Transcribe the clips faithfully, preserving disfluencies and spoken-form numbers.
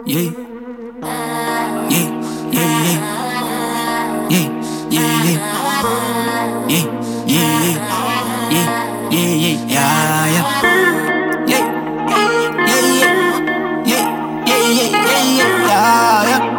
yeah, yeah, yeah, yeah, yeah, yeah, yeah, yeah, yeah, yeah, yeah, yeah, yeah, yeah, yeah, yeah, yeah, yeah, yeah,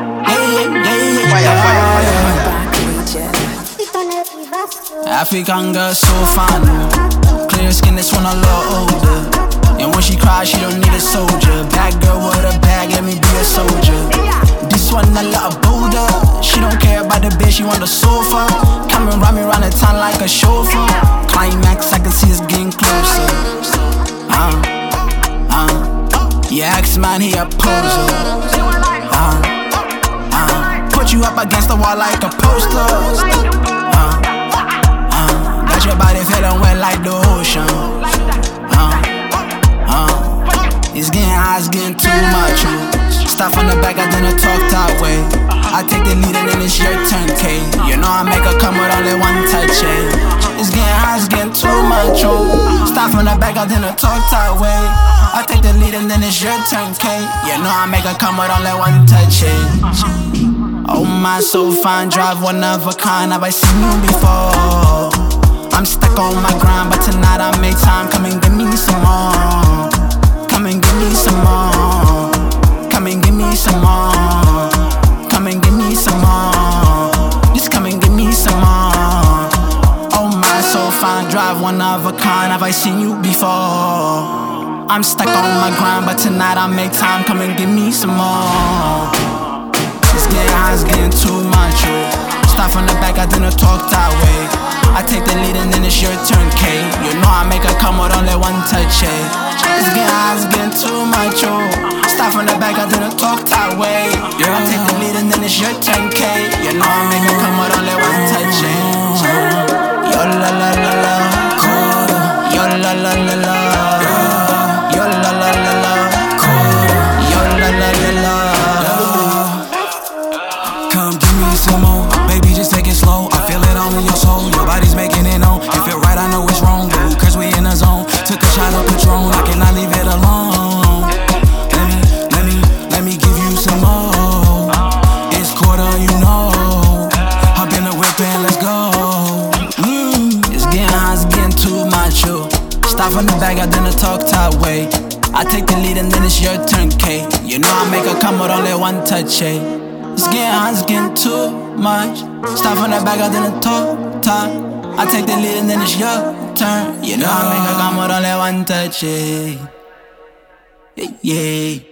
African girl so fine, clear skin, this one a little older. And when she cries, she don't need a soldier. Bad girl with a bag, let me be a soldier. This one a lot bolder. She don't care about the bed, she want the sofa. Coming round me round the town like a chauffeur. Climax, I can see it's getting closer. Uh, uh, yeah, X-Man, he a poser. Uh, uh, put you up against the wall like a poster. Uh, uh, got your body feeling wet like the ocean. Uh, uh, it's getting high, it's getting too much. Stuff on the back, I didn't talk that way. I take the lead and then it's your turn, K. You know I make her come with only one touch, eh. It's getting high, it's getting too much, oh. Stuff on the back, I didn't talk that way. I take the lead and then it's your turn, K. You know I make her come with only one touch, eh. Oh my, so fine, drive one of a kind. Have I seen you before? I'm stuck on my grind, but tonight I make time. Come and give me some more. Come and give me some more. Come and give me some more. Come and give me some more. Just come and give me some more. Oh my, so fine, drive one of a kind. Have I seen you before? I'm stuck on my grind, but tonight I make time. Come and give me some more. It's getting high, it's getting too much, oh. Start from the back, I didn't talk that way. I take the lead and then it's your turn, K. You know I make her come with only one touch, eh. It's getting high, it's getting too much, oh. Start from the back, I didn't talk that way. I take the lead and then it's your turn, K. You know I make her come with only one touch, eh. Yo la la la la, yo la la la la, yo la la la la, yo la la la la. Come give me some more, baby, just take it slow. I feel it all in your soul, your body's making it known. It feel right, I know it's wrong, boo, cause we in the zone. Took a shot of Patron, I cannot leave it alone. Let me, let me, let me give you some more. It's quarter, you know. Hop in the whip and let's go. Mm, it's getting high, it's getting too much, oh. Start from the back, I didn't talk that way. I take the lead and then it's your turn, K. You know I make her come with only one touch, eh. It's getting high, it's getting too much. Start from the back, I didn't talk that. I take the lead and then it's your turn. You know I make her come with only one touch, eh. Yeah, yeah.